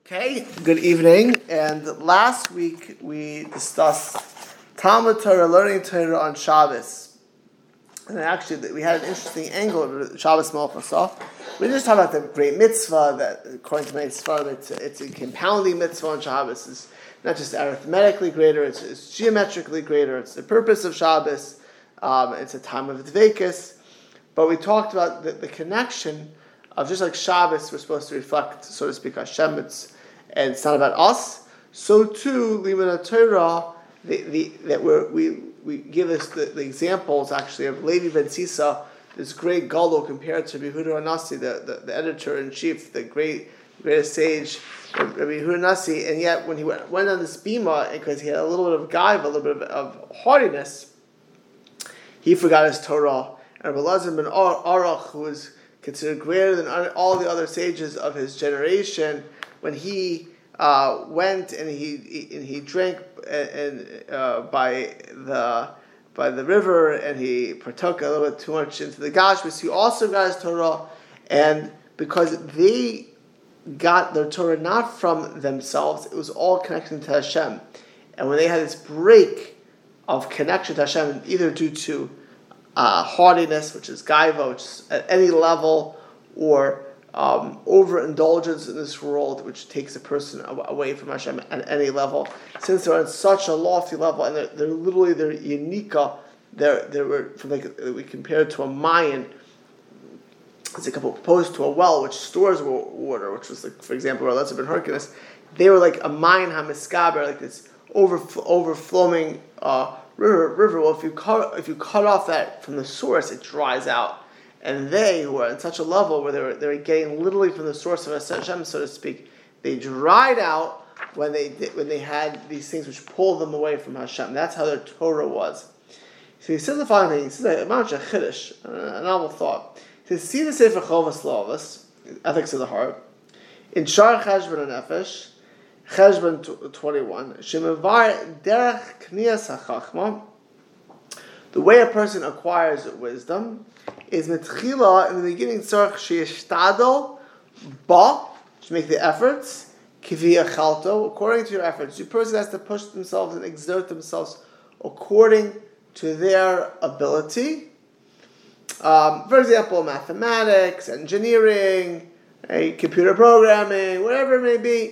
Okay, good evening. And last week we discussed Talmud Torah, learning Torah on Shabbos. And actually, we had an interesting angle of Shabbos Malchus. We just talked about the great mitzvah that, according to my mitzvah, it's a compounding mitzvah on Shabbos. It's not just arithmetically greater, it's geometrically greater. It's the purpose of Shabbos. It's a time of dveikus. But we talked about the connection of just like Shabbos, we're supposed to reflect, so to speak, Hashem. And it's not about us. So too, Limud Torah, we give us the examples actually of Levi ben Sisa, this great gadol compared to Rabbi Yehuda Hanassi, the editor in chief, the greatest sage, Rabbi Yehuda Hanassi. And yet, when he went on this bima, because he had a little bit of gaiva, a little bit of haughtiness, he forgot his Torah. And Rabbi Elazar ben Arach, who was considered greater than all the other sages of his generation, when he went and he drank by the river and he partook a little bit too much into the gashmis, he also got his Torah, and because they got their Torah not from themselves, it was all connected to Hashem. And when they had this break of connection to Hashem, either due to haughtiness, which is gaiva, which is at any level, or overindulgence in this world, which takes a person away from Hashem at any level. Since they're on such a lofty level, and they're literally their unika, they were from we compared to a Mayan, as opposed to a well which stores water, which was like, for example, Elazar ben Hyrcanus. They were like a Mayan hamiskaber, like this overflowing river. Well, if you cut off that from the source, it dries out. And they, who are at such a level where they were getting literally from the source of Hashem, so to speak, they dried out when they had these things which pulled them away from Hashem. That's how their Torah was. So he says the following thing. He says a chiddush, a novel thought. He says, see the Sefer Chovas Lavos, Ethics of the Heart, in Shar Cheshbon Nefesh, Cheshbon 21, Shemavar derech knias hachachma, the way a person acquires wisdom is metchila, in the beginning, tzarich sheyishtadel ba, to make the efforts, kivi achalto, according to your efforts. The person has to push themselves and exert themselves according to their ability. For example, mathematics, engineering, computer programming, whatever it may be.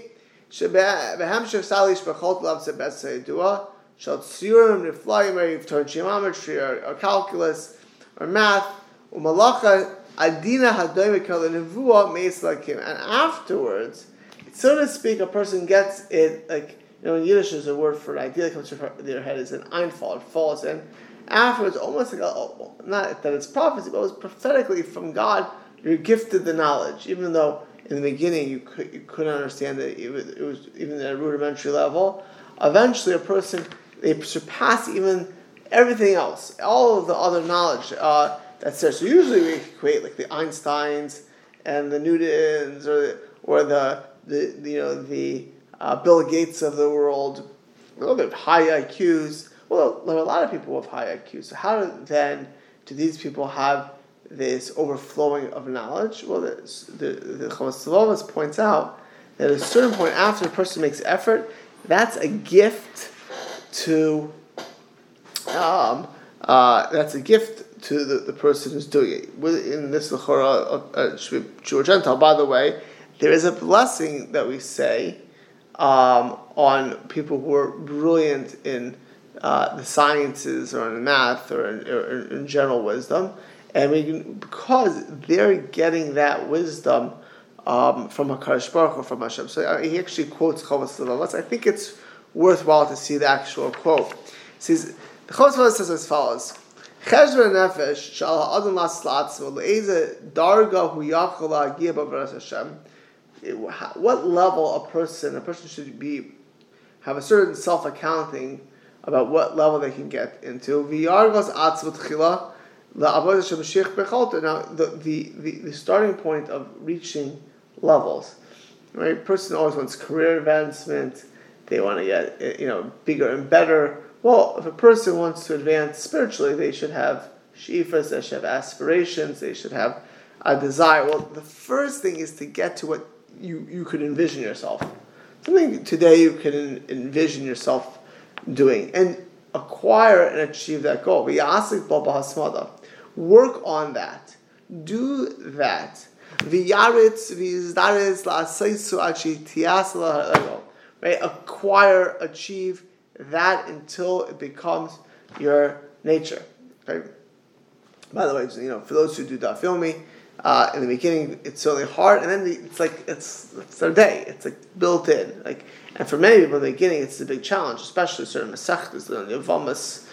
Shall tsiurim, niflayim, you've turned geometry or calculus or math, umalacha adina hadoimikal nevuah meislakim, and afterwards, so to speak, a person gets it, like, in Yiddish there's a word for an idea that comes to their head, is an einfall, it falls in. Afterwards, almost like not that it's prophecy, but it was prophetically from God, you're gifted the knowledge, even though in the beginning you couldn't understand it. It was even at a rudimentary level. Eventually, a person, they surpass even everything else, all of the other knowledge that's there. So usually we equate like the Einsteins and the Newtons, or the Bill Gates of the world. Well, they have high IQs. Well, there are a lot of people with high IQs. So how then do these people have this overflowing of knowledge? Well, the Chovas Lavos points out that at a certain point after a person makes effort, that's a gift to the person who's doing it. In this L'chora, Jew or Gentile, by the way, there is a blessing that we say on people who are brilliant in the sciences or in math or in general wisdom, and because they're getting that wisdom from HaKadosh Baruch Hu, from Hashem. So he actually quotes Chovas Lavos. I think it's worthwhile to see the actual quote. It says, the Chovas Lavos says as follows: Cheshbon Nefesh shal ha'adam laslatzmo le'eze darga hu yachol la'agia b'avodas Hashem. What level a person should have a certain self-accounting about what level they can get into. V'yargos atzmo tchila la'avodas Hashem sheich bechalto. Now, the starting point of reaching levels, right? A person always wants career advancement. They want to get bigger and better. Well, if a person wants to advance spiritually, they should have sheifas, they should have aspirations, they should have a desire. Well, the first thing is to get to what you could envision yourself. Something today you can envision yourself doing and acquire and achieve that goal. Work on that. Do that. Right? Acquire, achieve that until it becomes your nature. Okay? By the way, for those who do daf yomi, in the beginning it's certainly hard, and then it's their day. It's like built in. And for many people in the beginning, it's a big challenge, especially certain masechtas, the Yavamas.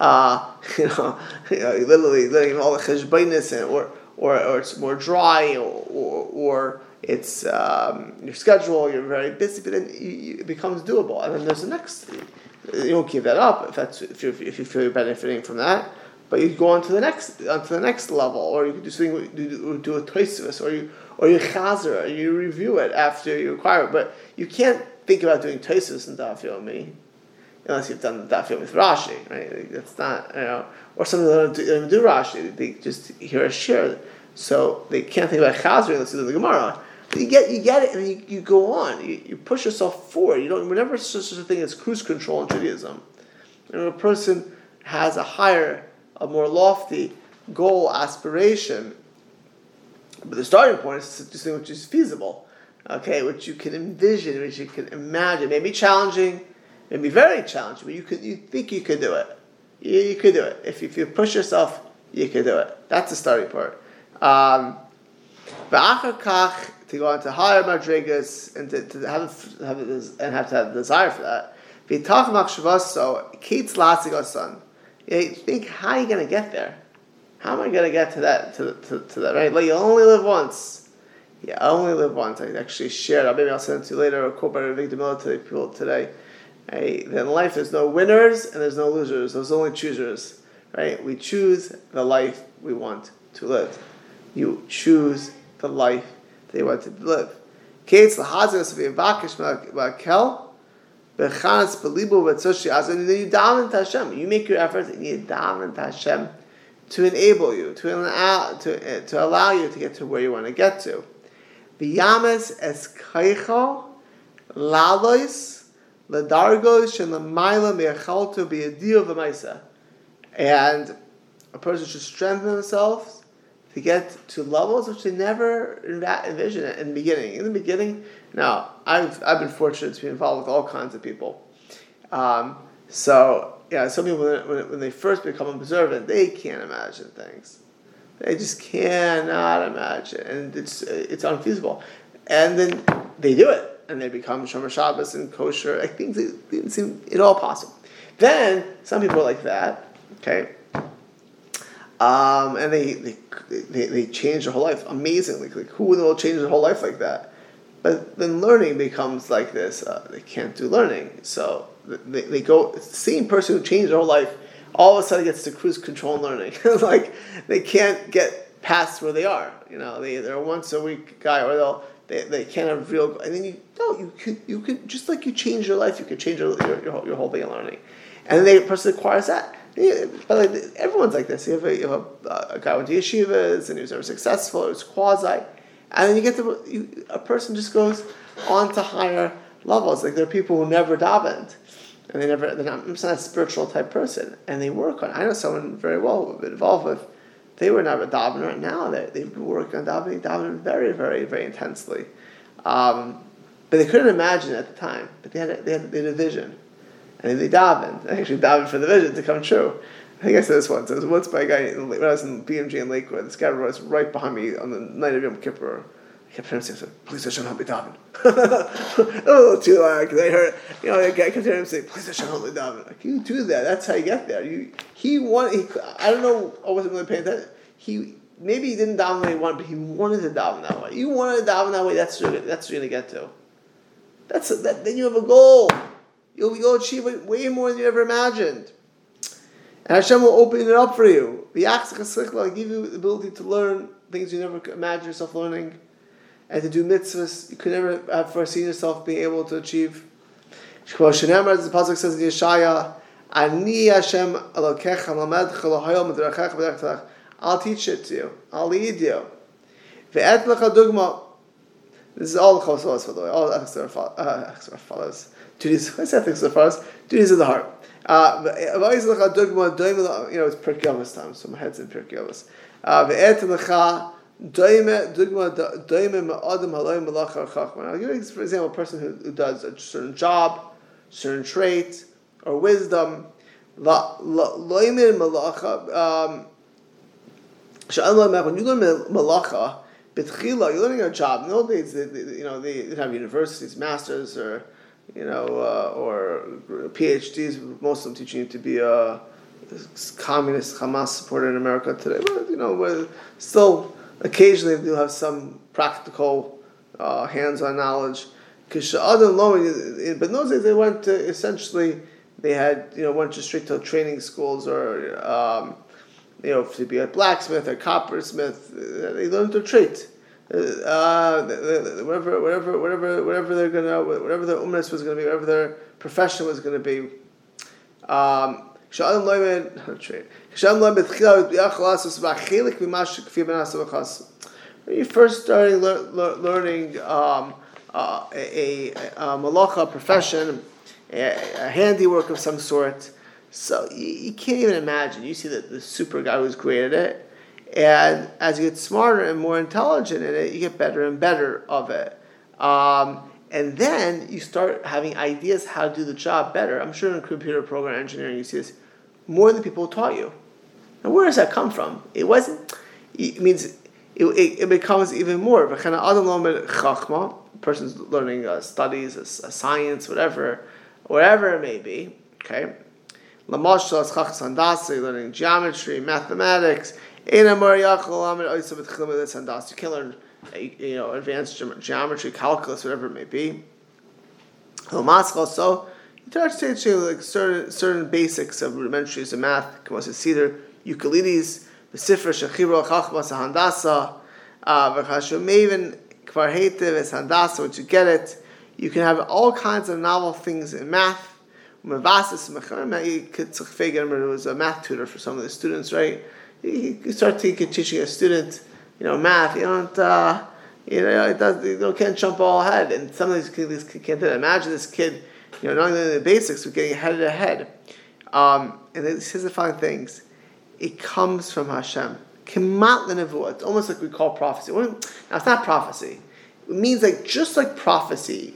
You're literally learning all the cheshbainis, or it's more dry, or it's your schedule. You're very busy, but then it becomes doable, and then there's the next. You don't give that up if you feel you're benefiting from that. But you go on to the next level, or you could do something, do a tosfos, or you chazer, you review it after you acquire it. But you can't think about doing tosfos in daf yomi unless you've done daf yomi with Rashi, right? That's not, or some of them don't even do Rashi; they just hear a shir, so they can't think about chazer unless you do the Gemara. But you get it, and you go on. You push yourself forward. You don't. Whenever such a thing as cruise control in Judaism, a person has a more lofty goal, aspiration, but the starting point is to do something which is feasible, okay, which you can envision, which you can imagine. Maybe challenging, maybe very challenging, but you think you could do it. You could do it. If you push yourself, you could do it. That's the starting part. To go on to higher madrigas and to have the desire for that. Think, how are you going to get there? How am I going to get to that? To that, right? Like, you only live once. You only live once. I actually shared. Maybe I'll send it to you later. A quote by Ravik DeMiller to people today. Hey, in life, there's no winners and there's no losers. There's only choosers. Right? We choose the life we want to live. You choose the life that you want to live. Kates lahazas v'yavakish ma'kel. And then you daven to Hashem. You make your efforts and you daven to Hashem to enable you, to allow you to get to where you want to get to. V'yames es kaicho lalois ledargos shelamayla me'achalto b'yadio v'maisa. And a person should strengthen themselves to get to levels which they never envisioned in the beginning. In the beginning, now I've been fortunate to be involved with all kinds of people. Some people when they first become observant, they can't imagine things. They just cannot imagine, and it's unfeasible. And then they do it, and they become Shomer Shabbos and kosher. I think they seem it all possible. Then some people are like that, okay. And they change their whole life amazingly. Like, who in the world changes their whole life like that? But then learning becomes like this. They can't do learning, so they go. It's the same person who changed their whole life all of a sudden gets to cruise control and learning. Like, they can't get past where they are. They're a once a week guy, or they can't have real. And then you could just like you change your life, you could change your whole thing in learning, and then the person acquires that. But everyone's like this. You have a guy went to yeshivas and he was very successful. It was quasi, and then you get a person just goes on to higher levels. Like, there are people who never davened, and they're not a spiritual type person, and they work on. I know someone very well who've been involved with. They were never davening. Right now, they've been working on davening very, very, very intensely. But they couldn't imagine it at the time. But they had a vision. And they davened. I actually davened for the vision to come true. I think I said this once. I was once by a guy when I was in BMG in Lakewood. This guy was right behind me on the night of Yom Kippur. I kept hearing him say, "Please Hashem, help me daven." A little too loud, because I heard, the guy kept hearing him say, "Please Hashem, help me daven." Like, you do that. That's how you get there. I don't know. I wasn't really paying attention. Maybe he didn't daven the way he wanted, but he wanted to daven that way. You wanted to daven that way. That's what you're going to get to. Then you have a goal. You'll achieve it way more than you ever imagined. And Hashem will open it up for you. I'll give you the ability to learn things you never imagined yourself learning, and to do mitzvahs you could never have foreseen yourself being able to achieve. As the pasuk says in Yeshaya, "Ani Hashem Elokecha lamed chalahoyel medrachecha b'derech." I'll teach it to you. I'll lead you. Ve'et lecha dugma. This is all the chosos, by the way. All the extra follows. Duties. I said extra follows. Duties of the heart. It's Pirkei Avos time, so my head's in Pirkei Avos. I'll give you, for example, a person who does a certain job, certain trait, or wisdom. When you learn malacha, you're learning a job. In the old days, they didn't have universities, masters, or or PhDs. Most of them teaching you to be a communist Hamas supporter in America today. But we're still occasionally do have some practical hands-on knowledge. But in those days, they went to essentially. They had went straight to training schools or to be a blacksmith or coppersmith. They learned their trade. Whatever they're gonna, whatever their umras was gonna be, whatever their profession was gonna be. When you first starting learning a malacha profession, a handiwork of some sort, so you can't even imagine. You see the super guy who's great at it. And as you get smarter and more intelligent in it, you get better and better of it. And then you start having ideas how to do the job better. I'm sure in computer program engineering you see this more than people taught you. And where does that come from? It means it becomes even more of a kind of adam lomed chachma. Person's learning studies, science, whatever it may be. Okay, lamashal chachas handasa, learning geometry, mathematics. You can't learn, advanced geometry, calculus, whatever it may be. So you start teaching like certain basics of rudimentaries of math. Kamos Seder, Euclides, the Sifra Shechibra Chachmas Handasa, V'chashumeven Kvar Heitev es Handasa. Once you get it, you can have all kinds of novel things in math. Mevasis Mecharem. You could figure it was a math tutor for some of the students, right? You start teaching a student, math. You don't, can't jump all ahead. And some of these kids can't do that. Imagine this kid, not only the basics, but getting ahead. And here's the fun things. It comes from Hashem. Kemat l'nevuah. It's almost like we call prophecy. Now, it's not prophecy. It means just like prophecy.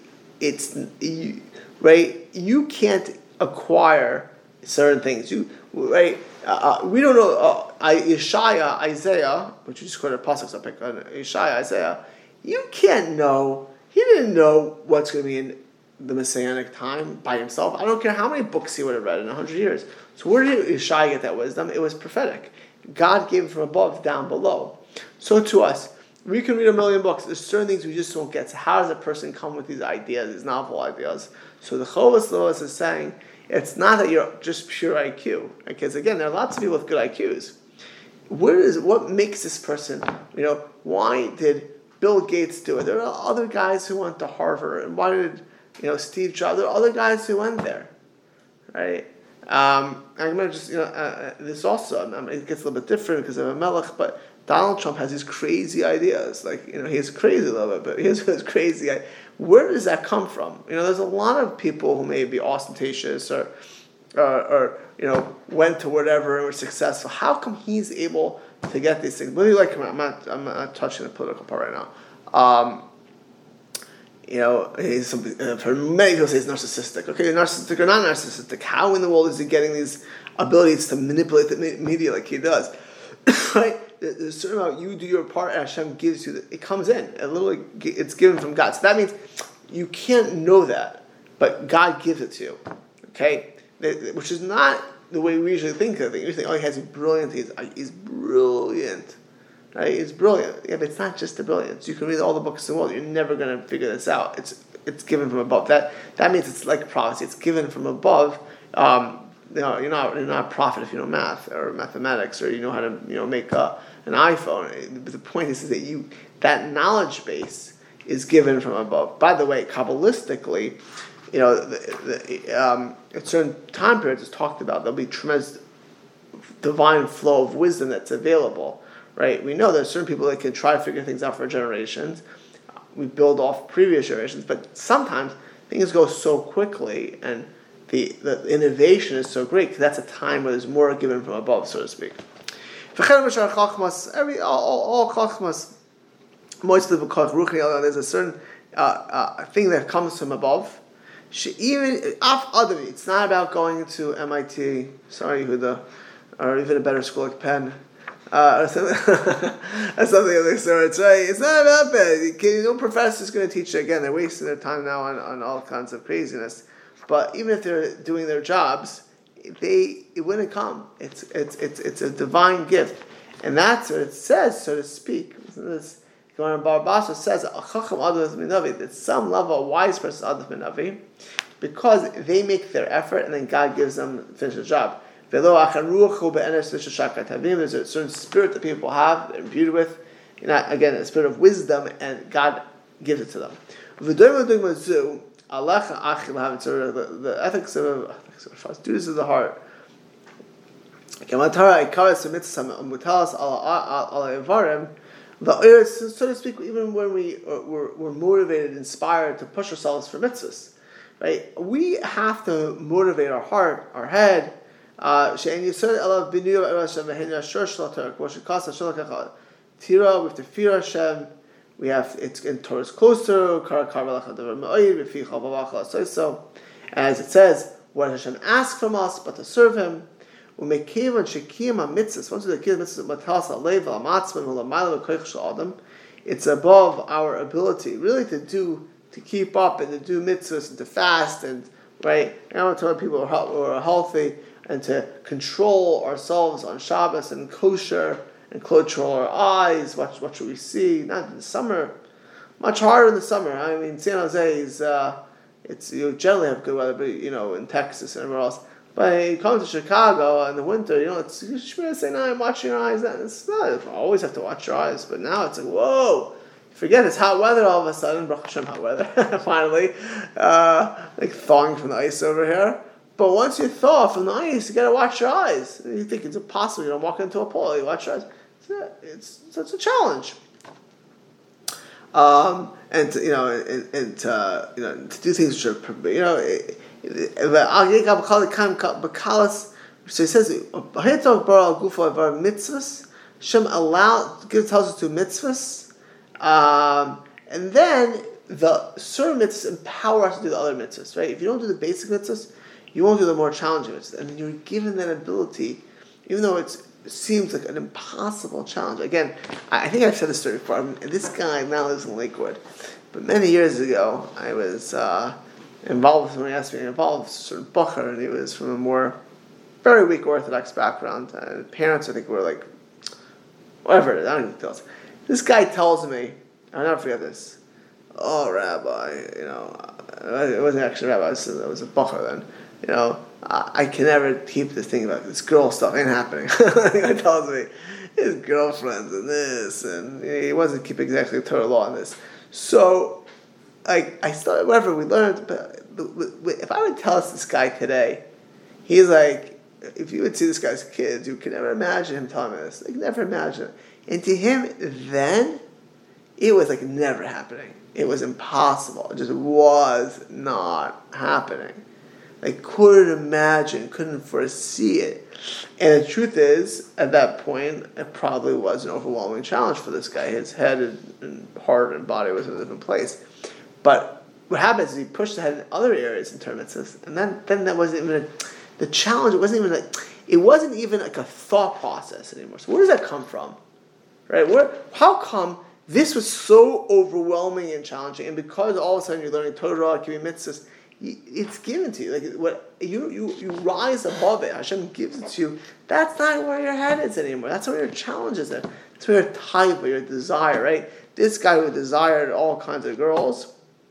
You can't acquire certain things. We don't know Isaiah, which we just quoted pasuk so pick on Isaiah. You can't know. He didn't know what's going to be in the Messianic time by himself. I don't care how many books he would have read in 100 years. So where did Isaiah get that wisdom? It was prophetic. God gave it from above down below. So to us, we can read a million books. There's certain things we just don't get. So how does a person come with these ideas, these novel ideas? So the Chovos HaLevavos is saying, it's not that you're just pure IQ. Because again, there are lots of people with good IQs. What makes this person, why did Bill Gates do it? There are other guys who went to Harvard. And why did, Steve Jobs, there are other guys who went there. Right? I'm going to just, this also, it gets a little bit different because of a melech, but Donald Trump has these crazy ideas. He's crazy a little bit, but he has this crazy idea. Where does that come from? There's a lot of people who may be ostentatious or went to whatever and were successful. How come he's able to get these things? Whether you like him, I'm not touching the political part right now. He's for many people say he's narcissistic. Okay, narcissistic or not narcissistic, how in the world is he getting these abilities to manipulate the media like he does? Right? There's a certain amount you do your part, and Hashem gives you. It comes in. It's given from God. So that means you can't know that, but God gives it to you. Okay, which is not the way we usually think of it. You think, he's brilliant. He's brilliant. Right? He's brilliant. Yeah, but it's not just the brilliance. You can read all the books in the world. You're never going to figure this out. It's given from above. That means it's like prophecy. It's given from above. You're not a prophet if you know math or mathematics or you know how to make an iPhone. But the point is that that knowledge base is given from above. By the way, Kabbalistically, at certain time periods it's talked about there'll be tremendous divine flow of wisdom that's available. Right? We know there's certain people that can try to figure things out for generations. we build off previous generations, but sometimes things go so quickly and the innovation is so great because that's a time where there's more given from above, so to speak. All chachmas, there's a certain thing that comes from above. It's not about going to MIT, sorry Yehuda, or even a better school like Penn, or something, or something of the sort, right? It's not about that. No professor's going to teach you. Again, they're wasting their time now on all kinds of craziness. But even if they're doing their jobs, it wouldn't come. It's a divine gift, and that's what it says, so to speak. This Gemara Barbasa says a chacham adov minavi. That some level a wise person adov minavi, because they make their effort, and then God gives them finish the job. There's a certain spirit that people have, they're imbued with, again, a spirit of wisdom, and God gives it to them. The ethics of duties of the heart. So to speak, even when we're motivated, inspired to push ourselves for mitzvahs, right? We have to motivate our heart, our head. Tira, we have to fear Hashem. We have it's in Torah's closer. As it says, what Hashem asks from us, but to serve Him. Once we give mitzvahs, it's above our ability, really, to keep up and to do mitzvahs and to fast and right. I want to tell people who are healthy and to control ourselves on Shabbos and kosher and control our eyes. What should we see? Not in the summer. Much harder in the summer. I mean, San Jose is you generally have good weather, but in Texas and everywhere else. But you come to Chicago in the winter, it's you should say, "No, I'm watching your eyes." It's not. You always have to watch your eyes, but now it's like, whoa. Forget it's hot weather all of a sudden. Baruch Hashem, hot weather. Finally, like thawing from the ice over here. But once you thaw from the ice, you got to watch your eyes. You think it's impossible. You don't walk into a pool. You watch your eyes. It's a challenge. And to do things which are so he says mitzvahs. Shem tells us to mitzvahs. And then the certain mitzvahs empower us to do the other mitzvahs, right? If you don't do the basic mitzvahs, you won't do the more challenging mitzvahs. And you're given that ability, even though it seems like an impossible challenge. Again, I think I've said this story before. This guy now lives in Lakewood. But many years ago, I was involved with someone asked me involved with a certain bacher, and he was from a more very weak Orthodox background. And parents, I think, were like, whatever, I don't even tell us. This guy tells me, I'll never forget this. Oh, Rabbi, it wasn't actually a rabbi, it was a bacher then. I can never keep this thing about this girl stuff. Ain't happening. The guy tells me his girlfriends and this, and he wasn't keeping exactly the Torah law on this. So, I started, whatever we learned, but if I would tell this guy today, he's like, if you would see this guy's kids, you could never imagine him telling me this. Like, never imagine it. And to him, then, it was like never happening. It was impossible. It just was not happening. I couldn't imagine, couldn't foresee it. And the truth is, at that point, it probably was an overwhelming challenge for this guy. His head and heart and body was in a different place. But what happens is he pushed ahead in other areas in terms of, and then that wasn't even the challenge. It wasn't even like a thought process anymore. So where does that come from? Right? How come this was so overwhelming and challenging, and because all of a sudden you're learning Torah, giving mitzvahs, it's given to you. Like what you rise above it. Hashem gives it to you. That's not where your head is anymore. That's where your challenge is. That's where your type, your desire. Right? This guy who desired all kinds of girls,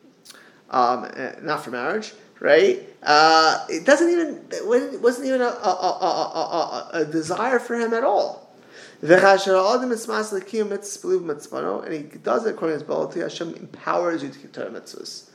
not for marriage. Right? It wasn't even a desire for him at all. And he does it according to his ability. Hashem empowers you to keep Torah mitzvahs.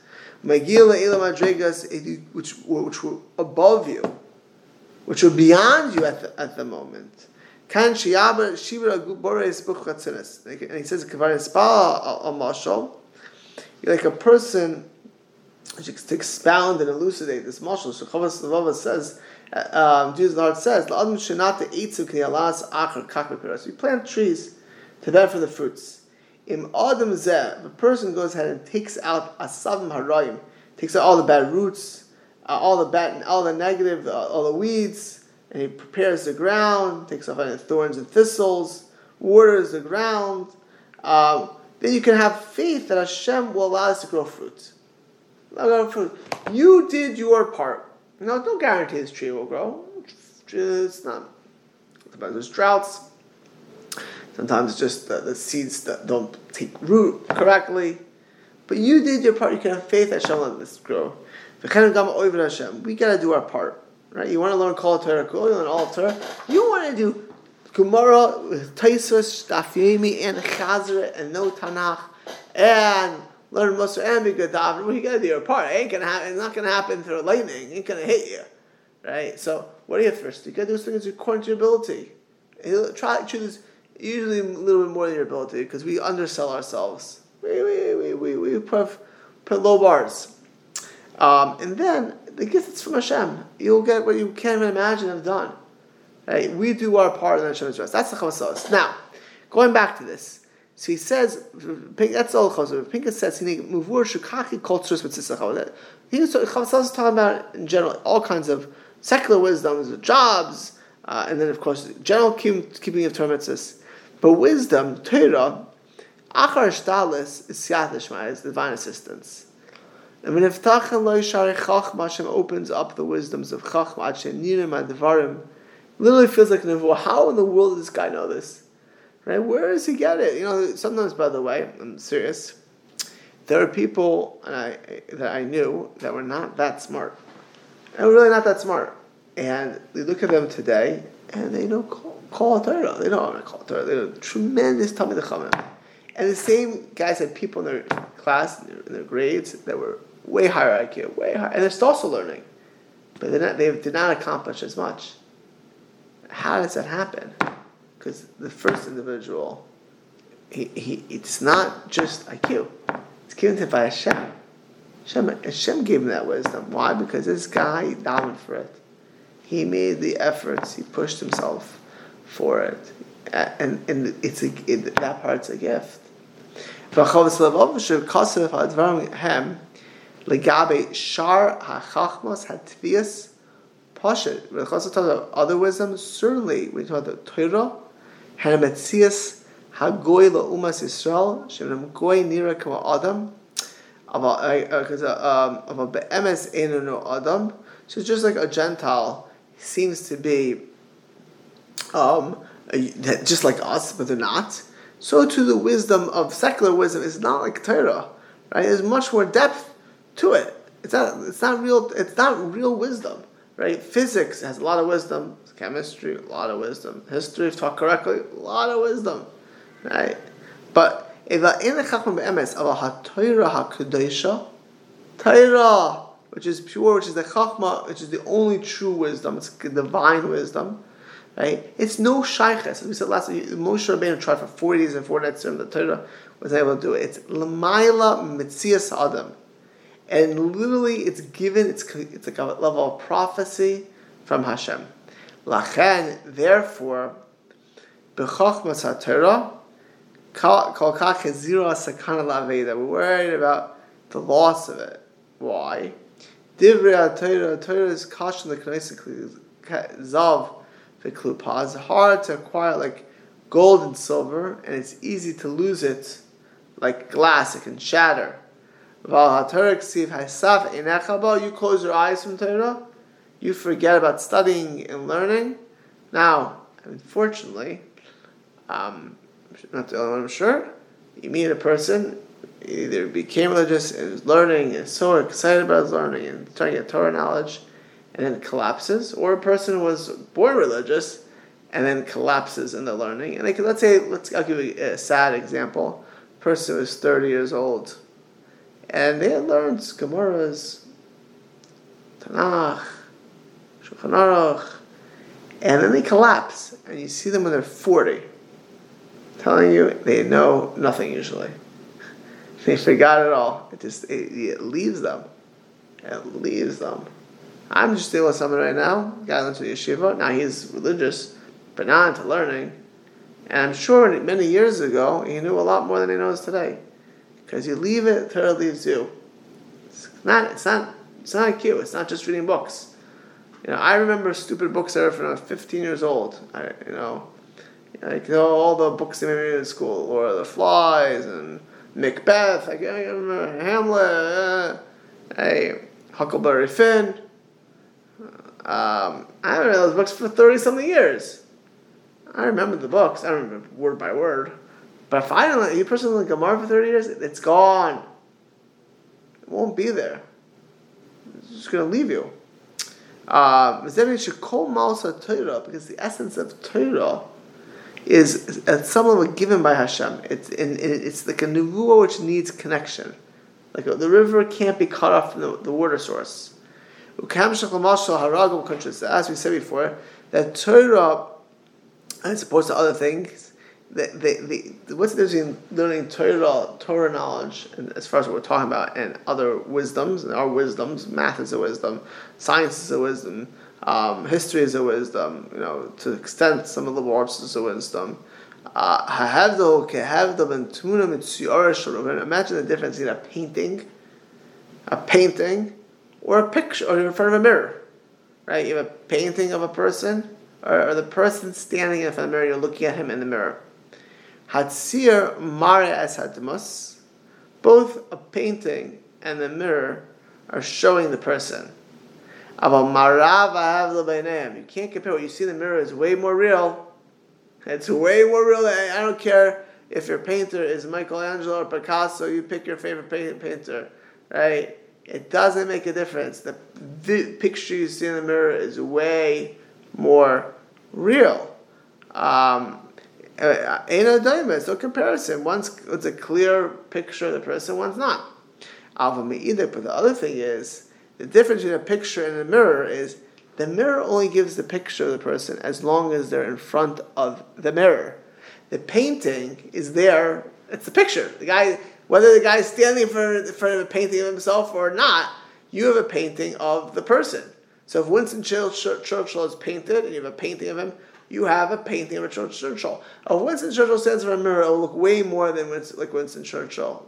Which were above you, which were beyond you at the moment. And he says, You're like a person, to expound and elucidate this mashal. So Chavos Levava says, Jesus Lord says, "L'adam shenata eitzu k'yalas achar kakme piras." You plant trees to benefit from the fruits. Im adam zeh, if a person goes ahead and takes out asavim harayim, takes out all the bad roots, all the negative, all the weeds, and he prepares the ground, takes off any thorns and thistles, waters the ground, then you can have faith that Hashem will allow us to grow fruit. You did your part. Don't guarantee this tree will grow. It's not. Sometimes there's droughts. Sometimes it's just the seeds that don't take root correctly. But you did your part. You can have faith that Hashem will let this grow. We got to do our part. Right? You want to learn Kol Torah, you learn all Torah. You want to do Gemara with Taisus, Daf Yomi, and Chazara, and no Tanakh, and learn Musar and be good daven. Well, you got to do your part. It ain't gonna happen. It's not gonna happen through lightning. It ain't gonna hit you, right? So what do you first? You got to do things according to your ability. Try to choose usually a little bit more than your ability because we undersell ourselves. We put low bars, and then the gift is from Hashem. You'll get what you can't even imagine have done. Right? We do our part and Hashem is rest. That's the Chavos. Now, going back to this. So he says, that's all Chazor. Pinchas says, Muvur Shukachi Kulturs with Tzisachah. Chavos is talking about, in general, all kinds of secular wisdoms, jobs, and then, of course, general keeping of Torah mitzvahs. But wisdom, Torah, Achar Shtalis, is Siyat Lishma, is divine assistance. And when Iftachan Lo Yishari Chachma, Hashem opens up the wisdoms of Chachma, Ad Shenirim Advarim, literally feels like Nevuah. How in the world does this guy know this? Right? Where does he get it? Sometimes, by the way, I'm serious. There are people that I knew that were not that smart. They were really not that smart. And you look at them today, and they know Kol Torah. They know how to Kol Torah. They know tremendous Talmidei Chachamim. And the same guys had people in their class, in their grades, that were way higher IQ, way higher. And they're still also learning. But they did not accomplish as much. How does that happen? Because the first individual, it's not just IQ. It's given to him by Hashem. Hashem gave him that wisdom. Why? Because this guy, he davened for it. He made the efforts. He pushed himself for it. And that part's a gift. Legabe shar hachachmas hatvias pashet. When it talks about other wisdom, certainly we talk about the Torah, Hanametzias hagoy la'umas Yisrael, shem goy nira kama adam, of a be'emes einu no adam. So just like a Gentile seems to be just like us, but they're not. So too the wisdom of secular wisdom is not like Torah, right? There's much more depth to it. It's not real wisdom, right? Physics has a lot of wisdom. Chemistry, a lot of wisdom. History, if taught correctly, a lot of wisdom, right? But if in the chachma be'emes of a Torah hakudesha, Torah, which is pure, which is the chachma, which is the only true wisdom, it's divine wisdom, right? It's no shayches. As we said last week, Moshe Rabbeinu tried for 40 days and 40 nights, the Torah was able to do it. It's l'mayla mitzias adam. And literally, it's like a level of prophecy from Hashem. Lachen, therefore, b'chochmas haTorah, kol kach zira sakana la'aveda. We're worried about the loss of it. Why? Divrei haTorah, Torah is kashan the knesset zav v'klupa. It's hard to acquire like gold and silver, and it's easy to lose it like glass. It can shatter. You close your eyes from Torah, you forget about studying and learning. Now, unfortunately, not the only one, I'm sure, you meet a person, either became religious and is learning and is so excited about his learning and trying to get Torah knowledge, and then collapses, or a person who was born religious and then collapses in the learning. And I'll give you a sad example. A person who is 30 years old, and they had learned Gemaras, Tanakh, Shulchan Aruch, and then they collapse, and you see them when they're 40, telling you they know nothing usually. They forgot it all. It leaves them. It leaves them. I'm just dealing with someone right now. Guy went to the yeshiva. Now he's religious, but not into learning. And I'm sure many years ago he knew a lot more than he knows today. Because you leave it, Torah leaves you. It's not cute. It's not just reading books. I remember stupid books I read when I was 15 years old. All the books they made me read in school, Lord of the Flies and Macbeth. I remember Hamlet, Huckleberry Finn. I read those books for 30-something years. I remember the books. I don't remember word by word. But if I don't let you personally learn Gemara for 30 years, it's gone. It won't be there. It's just going to leave you. Because the essence of Torah is at some level given by Hashem. It's like a nevuah which needs connection. Like the river can't be cut off from the water source. As we said before, that Torah, as opposed to other things, what's the difference between learning Torah knowledge, and as far as what we're talking about, and other wisdoms? And our wisdoms, math is a wisdom, science is a wisdom, history is a wisdom. To the extent some of the liberal arts is a wisdom. Imagine the difference in a painting, or a picture, or in front of a mirror. Right? You have a painting of a person, or the person standing in front of the mirror. You're looking at him in the mirror. Hatzir mare as hadmus, both a painting and the mirror are showing the person. You can't compare. What you see in the mirror is way more real. It's way more real. I don't care if your painter is Michelangelo or Picasso. You pick your favorite painter, right? It doesn't make a difference. The picture you see in the mirror is way more real. There's no comparison. One's it's a clear picture of the person, one's not. But the other thing is, the difference between a picture and a mirror is the mirror only gives the picture of the person as long as they're in front of the mirror. The painting is there, it's the picture. The guy, whether the guy's standing in front of a painting of himself or not, you have a painting of the person. So if Winston Churchill is painted and you have a painting of him, you have a painting of Churchill. If Winston Churchill stands in a mirror, it will look way more than like Winston Churchill.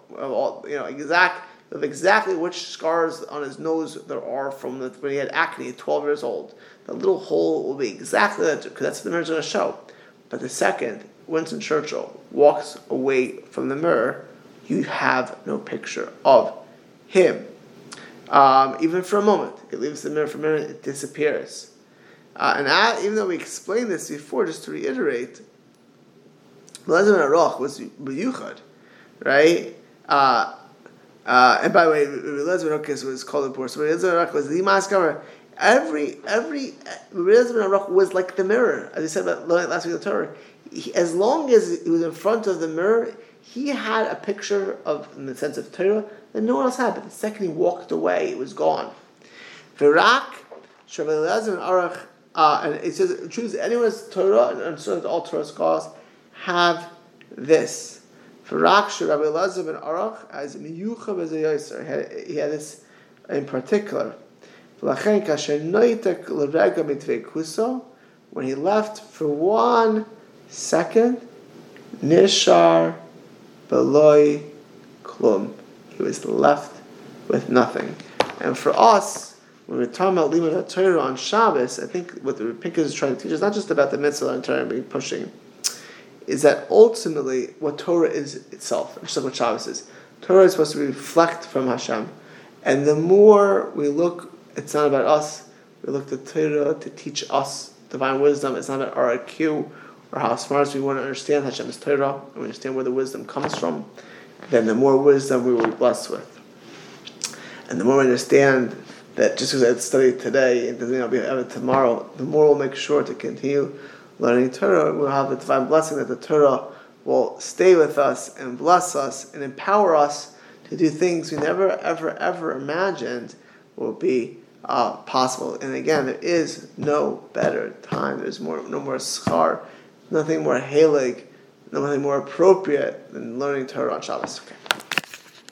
Exactly which scars on his nose there are from when he had acne at 12 years old. The little hole will be exactly that, because that's what the mirror's going to show. But the second Winston Churchill walks away from the mirror, you have no picture of him. Even for a moment. It leaves the mirror for a minute, it disappears. Even though we explained this before, just to reiterate, Elazar ben Aruch was B'yuchad, right? And by the way, Elazar ben Aruch was called the poor. So Elazar ben Aruch was the Maskavar. Elazar ben Aruch was like the mirror, as I said about last week in the Torah. As long as he was in front of the mirror, he had a picture of, in the sense of Torah, that no one else had. But the second he walked away, it was gone. V'rak Shabbat Elazar ben Aruch. And it says, choose anyone's Torah, and so all Torah scholars have this. For Raksha, Rabbi Elazar ben Aruch, as Miyuchav as a Yoser, he had this in particular. When he left for 1 second, Nishar Beloi Klum. He was left with nothing. And for us, when we're talking about Limud HaTorah on Shabbos, I think what the Pinkus is trying to teach us, not just about the mitzvah and Torah being pushing, is that ultimately what Torah is itself, just like what Shabbos is. Torah is supposed to reflect from Hashem. And the more we look, it's not about us, we look to Torah to teach us divine wisdom. It's not about our IQ or how smart we want to understand Hashem's Torah and understand where the wisdom comes from. Then the more wisdom we will be blessed with. And the more we understand that just because I studied today, it doesn't mean I'll be able tomorrow, the more we'll make sure to continue learning Torah. We'll have the divine blessing that the Torah will stay with us and bless us and empower us to do things we never, ever, ever imagined will be possible. And again, there is no better time. There's no more schar, nothing more halig, nothing more appropriate than learning Torah on Shabbos. Okay.